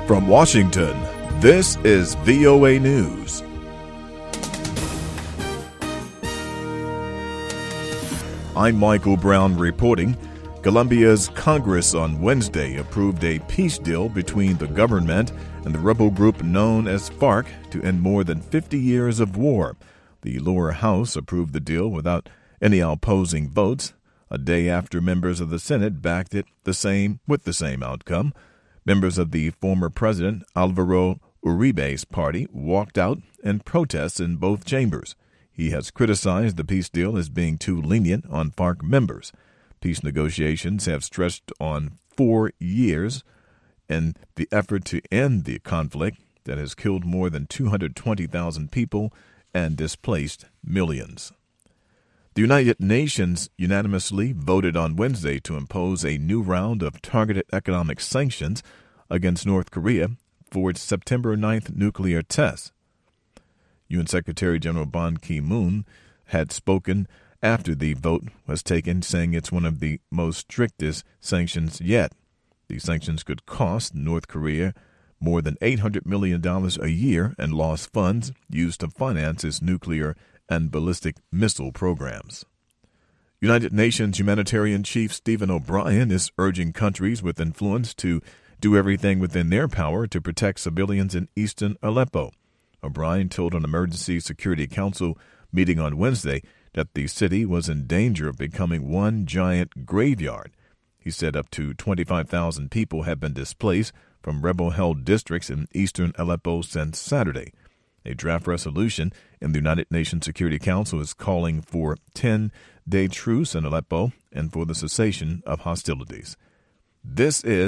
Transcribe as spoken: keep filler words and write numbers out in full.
From Washington, this is V O A News. I'm Michael Brown reporting. Colombia's Congress on Wednesday approved a peace deal between the government and the rebel group known as FARC to end more than fifty years of war. The lower house approved the deal without any opposing votes, a day after members of the Senate backed it the same with the same outcome. Members of the former president Alvaro Uribe's party walked out in protests in both chambers. He has criticized the peace deal as being too lenient on FARC members. Peace negotiations have stretched on four years in the effort to end the conflict that has killed more than two hundred twenty thousand people and displaced millions. The United Nations unanimously voted on Wednesday to impose a new round of targeted economic sanctions against North Korea for its September ninth nuclear test. U N Secretary General Ban Ki-moon had spoken after the vote was taken, saying it's one of the most strictest sanctions yet. These sanctions could cost North Korea more than eight hundred million dollars a year in lost funds used to finance its nuclear and ballistic missile programs. United Nations humanitarian chief Stephen O'Brien is urging countries with influence to do everything within their power to protect civilians in eastern Aleppo. O'Brien told an Emergency Security Council meeting on Wednesday that the city was in danger of becoming one giant graveyard. He said up to twenty-five thousand people have been displaced from rebel-held districts in eastern Aleppo since Saturday. A draft resolution in the United Nations Security Council is calling for a ten-day truce in Aleppo and for the cessation of hostilities. This is